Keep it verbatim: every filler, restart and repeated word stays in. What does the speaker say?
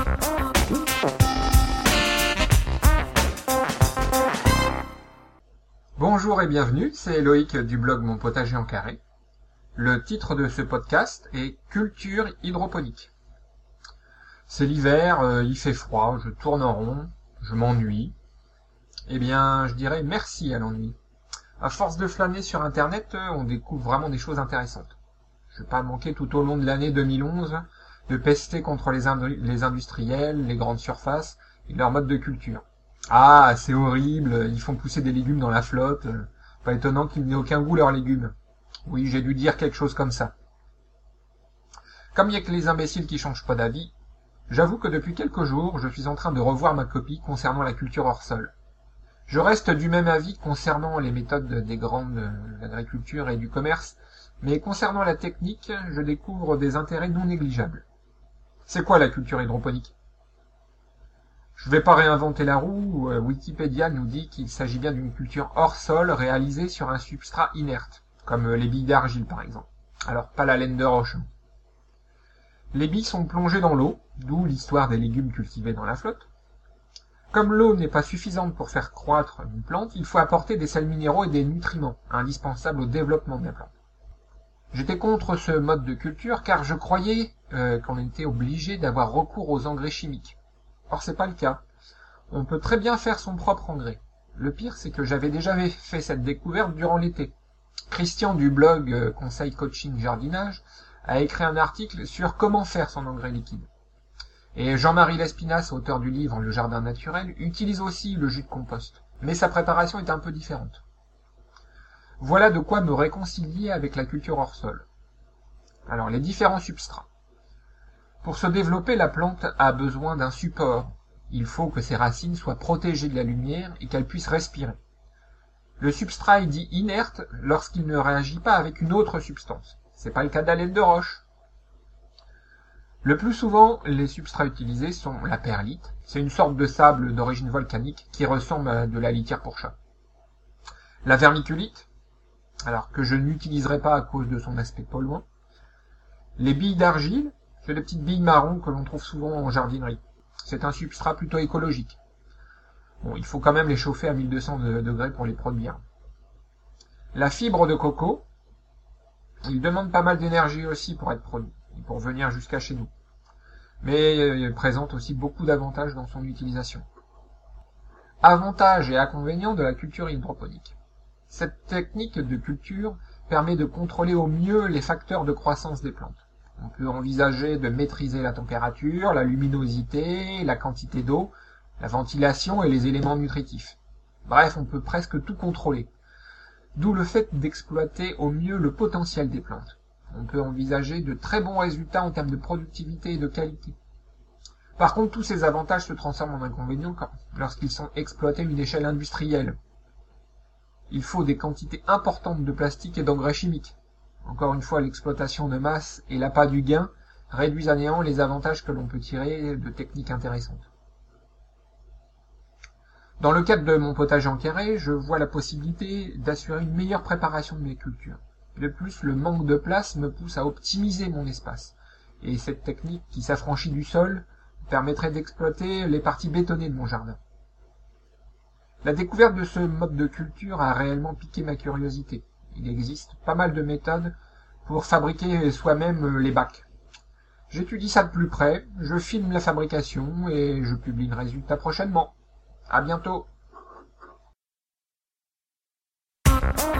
Bonjour et bienvenue, c'est Loïc du blog Mon Potager en Carré. Le titre de ce podcast est Culture hydroponique. C'est l'hiver, euh, il fait froid, je tourne en rond, je m'ennuie. Eh bien, je dirais merci à l'ennui. À force de flâner sur internet, on découvre vraiment des choses intéressantes. Je vais pas manquer tout au long de l'année deux mille onze de pester contre les, indu- les industriels, les grandes surfaces et leur mode de culture. Ah, c'est horrible, ils font pousser des légumes dans la flotte. Pas étonnant qu'ils n'aient aucun goût leurs légumes. Oui, j'ai dû dire quelque chose comme ça. Comme il n'y a que les imbéciles qui changent pas d'avis, j'avoue que depuis quelques jours, je suis en train de revoir ma copie concernant la culture hors sol. Je reste du même avis concernant les méthodes des grandes de l'agriculture et du commerce, mais concernant la technique, je découvre des intérêts non négligeables. C'est quoi la culture hydroponique ? Je vais pas réinventer la roue, Wikipédia nous dit qu'il s'agit bien d'une culture hors sol réalisée sur un substrat inerte, comme les billes d'argile par exemple. Alors pas la laine de roche. Les billes sont plongées dans l'eau, d'où l'histoire des légumes cultivés dans la flotte. Comme l'eau n'est pas suffisante pour faire croître une plante, il faut apporter des sels minéraux et des nutriments, indispensables au développement de la plante. J'étais contre ce mode de culture car je croyais euh, qu'on était obligé d'avoir recours aux engrais chimiques. Or c'est pas le cas. On peut très bien faire son propre engrais. Le pire c'est que j'avais déjà fait cette découverte durant l'été. Christian du blog euh, Conseil Coaching Jardinage a écrit un article sur comment faire son engrais liquide. Et Jean-Marie Lespinasse, auteur du livre Le Jardin Naturel, utilise aussi le jus de compost. Mais sa préparation est un peu différente. Voilà de quoi me réconcilier avec la culture hors sol. Alors, les différents substrats. Pour se développer, la plante a besoin d'un support. Il faut que ses racines soient protégées de la lumière et qu'elles puissent respirer. Le substrat est dit inerte lorsqu'il ne réagit pas avec une autre substance. C'est pas le cas de la laine de roche. Le plus souvent, les substrats utilisés sont la perlite. C'est une sorte de sable d'origine volcanique qui ressemble à de la litière pour chat. La vermiculite, alors que je n'utiliserai pas à cause de son aspect polluant. Les billes d'argile, c'est des petites billes marron que l'on trouve souvent en jardinerie. C'est un substrat plutôt écologique. Bon, il faut quand même les chauffer à mille deux cents degrés pour les produire. La fibre de coco, il demande pas mal d'énergie aussi pour être produit, et pour venir jusqu'à chez nous. Mais il présente aussi beaucoup d'avantages dans son utilisation. Avantages et inconvénients de la culture hydroponique. Cette technique de culture permet de contrôler au mieux les facteurs de croissance des plantes. On peut envisager de maîtriser la température, la luminosité, la quantité d'eau, la ventilation et les éléments nutritifs. Bref, on peut presque tout contrôler. D'où le fait d'exploiter au mieux le potentiel des plantes. On peut envisager de très bons résultats en termes de productivité et de qualité. Par contre, tous ces avantages se transforment en inconvénients lorsqu'ils sont exploités à une échelle industrielle. Il faut des quantités importantes de plastique et d'engrais chimiques. Encore une fois, l'exploitation de masse et l'appât du gain réduisent à néant les avantages que l'on peut tirer de techniques intéressantes. Dans le cadre de mon potager en carré, je vois la possibilité d'assurer une meilleure préparation de mes cultures. De plus, le manque de place me pousse à optimiser mon espace. Et cette technique qui s'affranchit du sol permettrait d'exploiter les parties bétonnées de mon jardin. La découverte de ce mode de culture a réellement piqué ma curiosité. Il existe pas mal de méthodes pour fabriquer soi-même les bacs. J'étudie ça de plus près, je filme la fabrication et je publie le résultat prochainement. À bientôt.